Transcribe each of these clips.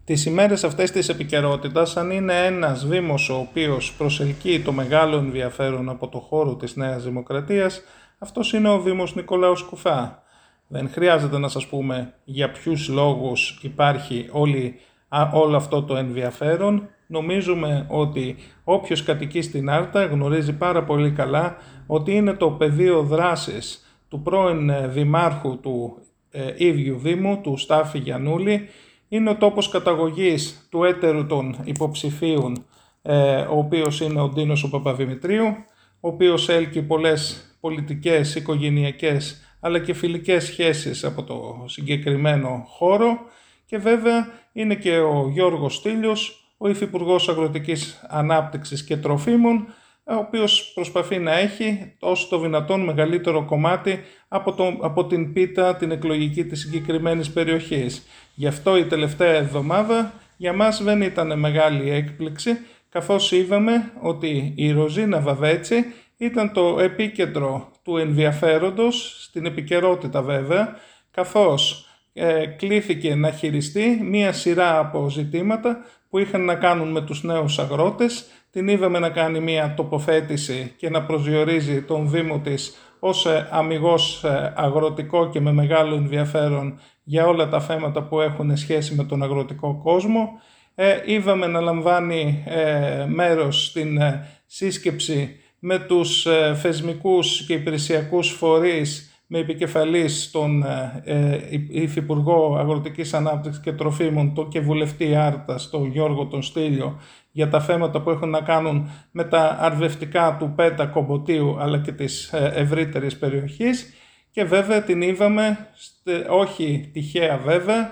Τις ημέρες αυτές της επικαιρότητας, αν είναι ένας Δήμος ο οποίος προσελκύει το μεγάλο ενδιαφέρον από το χώρο της Νέας Δημοκρατίας, αυτός είναι ο Δήμος Νικολάου Σκουφά. Δεν χρειάζεται να σας πούμε για ποιους λόγους υπάρχει όλο αυτό το ενδιαφέρον. Νομίζουμε ότι όποιος κατοικεί στην Άρτα γνωρίζει πάρα πολύ καλά ότι είναι το πεδίο δράσης του πρώην Δημάρχου του ίδιου Δήμου, του Στάφη Γιαννούλη. Είναι ο τόπος καταγωγής του έτερου των υποψηφίων, ο οποίος είναι ο Ντίνος ο Παπαδημητρίου, ο οποίος έλκει πολλές πολιτικές, οικογενειακές αλλά και φιλικές σχέσεις από το συγκεκριμένο χώρο, και βέβαια είναι και ο Γιώργος Στήλιος, ο Υφυπουργός Αγροτικής Ανάπτυξης και Τροφίμων, ο οποίος προσπαθεί να έχει όσο το δυνατόν μεγαλύτερο κομμάτι από την πίτα την εκλογική της συγκεκριμένης περιοχής. Γι' αυτό η τελευταία εβδομάδα για μας δεν ήταν μεγάλη έκπληξη, καθώς είδαμε ότι η Ροζίνα Βαβέτσι ήταν το επίκεντρο του ενδιαφέροντος, στην επικαιρότητα βέβαια, καθώς κλήθηκε να χειριστεί μία σειρά από ζητήματα που είχαν να κάνουν με τους νέους αγρότες. Την είδαμε να κάνει μία τοποθέτηση και να προσδιορίζει τον Δήμο της ως αμιγώς αγροτικό και με μεγάλο ενδιαφέρον για όλα τα θέματα που έχουν σχέση με τον αγροτικό κόσμο. Είδαμε να λαμβάνει μέρος στην σύσκεψη με τους θεσμικούς και υπηρεσιακούς φορείς, με επικεφαλής τον Υφυπουργό Αγροτικής Ανάπτυξης και Τροφίμων και βουλευτή Άρτας, τον Γιώργο τον Στήλιο, για τα θέματα που έχουν να κάνουν με τα αρδευτικά του Πέτα Κομποτίου αλλά και της ευρύτερης περιοχής. Και βέβαια την είδαμε, όχι τυχαία βέβαια,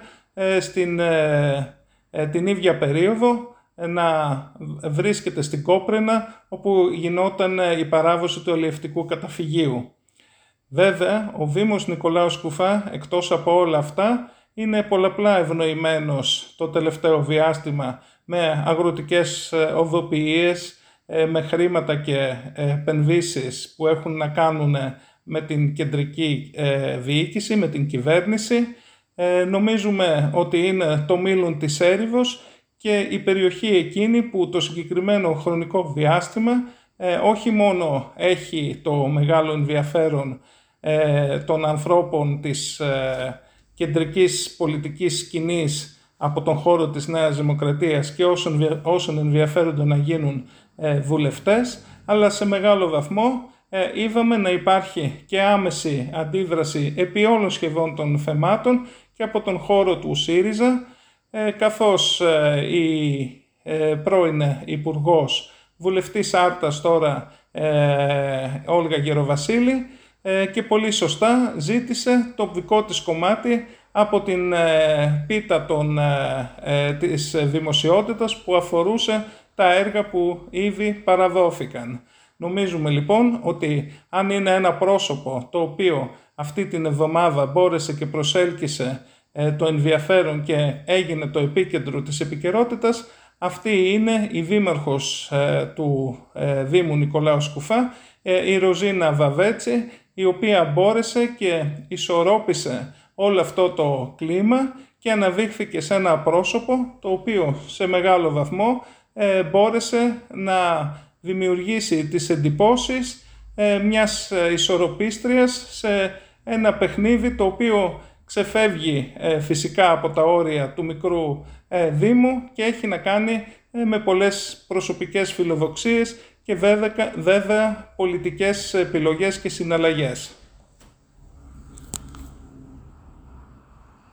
την ίδια περίοδο να βρίσκεται στην Κόπρινα, όπου γινόταν η παράδοση του αλλιευτικού καταφυγίου. Βέβαια, ο Δήμος Νικολάου Σκουφά, εκτός από όλα αυτά, είναι πολλαπλά ευνοημένος το τελευταίο διάστημα με αγροτικές οδοποιίες, με χρήματα και επενδύσεις που έχουν να κάνουν με την κεντρική διοίκηση, με την κυβέρνηση. Νομίζουμε ότι είναι το μήλον της έρηδος και η περιοχή εκείνη που το συγκεκριμένο χρονικό διάστημα όχι μόνο έχει το μεγάλο ενδιαφέρον των ανθρώπων της κεντρικής πολιτικής σκηνής από τον χώρο της Νέας Δημοκρατίας και όσων ενδιαφέρονται να γίνουν βουλευτές, αλλά σε μεγάλο βαθμό είδαμε να υπάρχει και άμεση αντίδραση επί όλων σχεδόν των θεμάτων και από τον χώρο του ΣΥΡΙΖΑ, καθώς η πρώην Υπουργός, βουλευτής Άρτας τώρα, Όλγα Γεροβασίλη, και πολύ σωστά ζήτησε το δικό της κομμάτι από την πίτα της δημοσιότητας που αφορούσε τα έργα που ήδη παραδόθηκαν. Νομίζουμε λοιπόν ότι αν είναι ένα πρόσωπο το οποίο αυτή την εβδομάδα μπόρεσε και προσέλκυσε το ενδιαφέρον και έγινε το επίκεντρο της επικαιρότητας, αυτή είναι η δήμαρχος του Δήμου Νικολάου Σκουφά, η Ροζίνα Βαβέτσι, η οποία μπόρεσε και ισορρόπησε όλο αυτό το κλίμα και αναδείχθηκε σε ένα πρόσωπο το οποίο σε μεγάλο βαθμό μπόρεσε να δημιουργήσει τις εντυπώσεις μιας ισορροπίστριας σε ένα παιχνίδι το οποίο ξεφεύγει φυσικά από τα όρια του μικρού Δήμου και έχει να κάνει με πολλές προσωπικές φιλοδοξίες και βέβαια πολιτικές επιλογές και συναλλαγές.